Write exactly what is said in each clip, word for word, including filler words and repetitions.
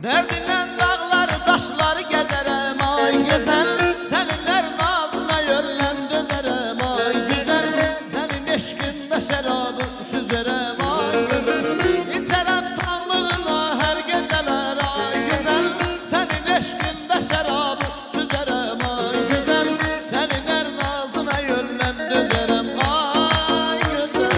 Derdinden dağları taşları gezerem ay güzel. Seninler nazına yöllem dözerem ay güzel. Senin eşkinde şerabı süzerem ay güzel. İçerem tanlığına her geceler ay güzel. Senin eşkinde şerabı süzerem ay güzel. Seninler nazına yöllem dözerem ay güzel.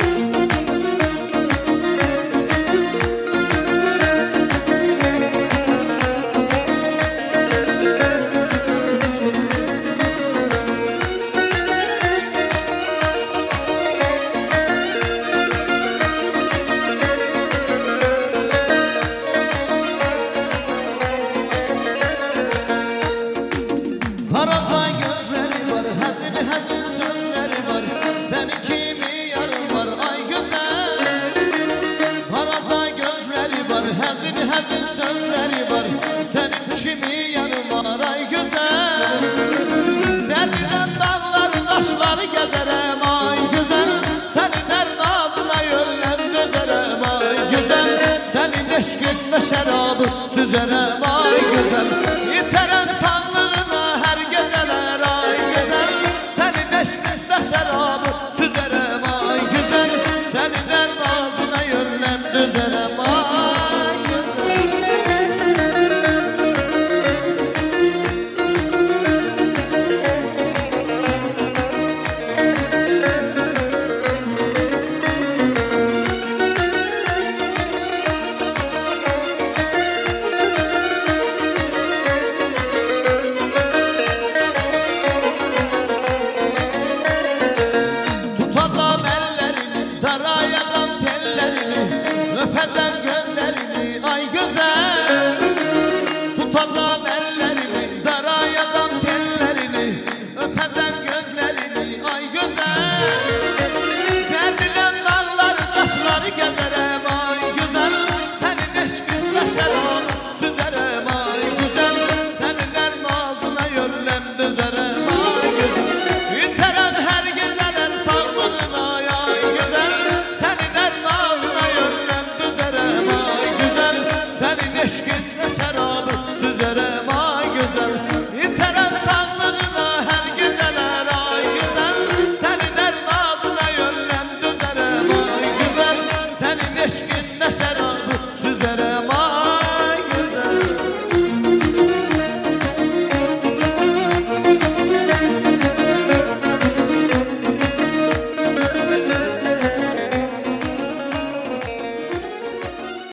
Karaca gözleri var, hazin hazin sözleri var. Senin kimi yarın var ay güzel. Karaca gözleri var, hazin hazin sözleri var. Senin kimi yarın var ay güzel. Derdinden dağları taşları gezerem ay güzel. Senin her nazına yöllem dözerem ay güzel. Senin eşkinde şerabı süzerem ay güzel. İçerem tanlığına her geceler ay güzel. Senin eşkinde şerabı süzerem ay güzel. Senin her nazına yöllem dözerem ay güzel. Tutacağım ellerini, darayacağım tellerini, öpeceğim gözlerini ay güzel. Tutacağım ellerini, darayacağım tellerini, öpeceğim gözlerini ay güzel. Derdilen dağları taşları gezerem ay güzel. Senin eşkinde şerab süzerem ay güzel. Senin her nazına yöllem dözerem ay güzel. İçerem her geceler sağlığına ay güzel. Senin her nazına yöllem dözerem ay güzel. Senin eşkinde